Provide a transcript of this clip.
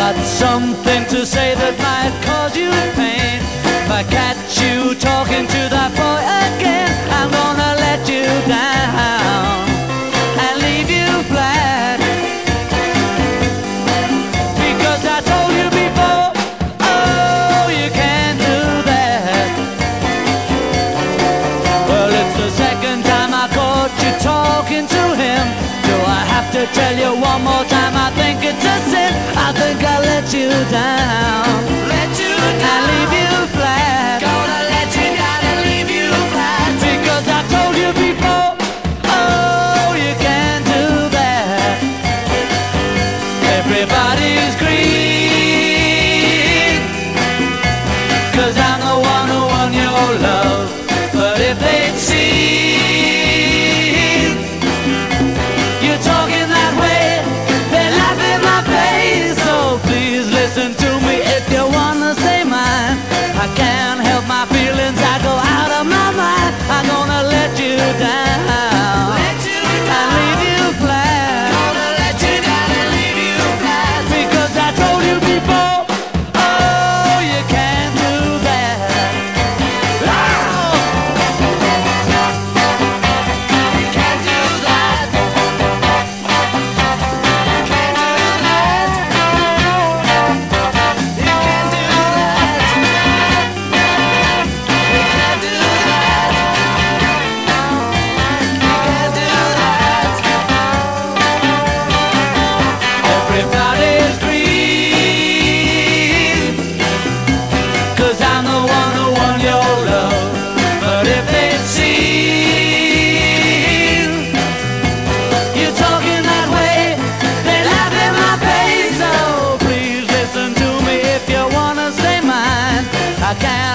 got something to say that might cause you pain. If I catch you talking to that boy again, I'm gonna let you down and leave you flat. Because I told you before, oh, you can't do that. Well, it's the second time I caught you talking to him. Do I have to tell you one more time? I think it's a sin. I think I let you down, and leave you flat. Gonna let you down and leave you flat. Because I told you before, oh, you can't do that. Everybody's green, 'cause I'm the one who won your love. But if they'd seen you talking that way, they'd laugh in my face. So please listen to me if you wanna stay mine. I can't help my feelings, I go out of my mind. I'm gonna let you down, and leave you flat. Gonna let you down and leave you flat. Because I told you before, oh, you can't do that. Oh! You can't do that. You can't do that. You can't do that. You can't do that. You can't do that. Everybody's green, 'cause I'm the one who won your love. But if they'd seen you talking that way, they'd laugh in my face. So please listen to me if you wanna stay mine. I can't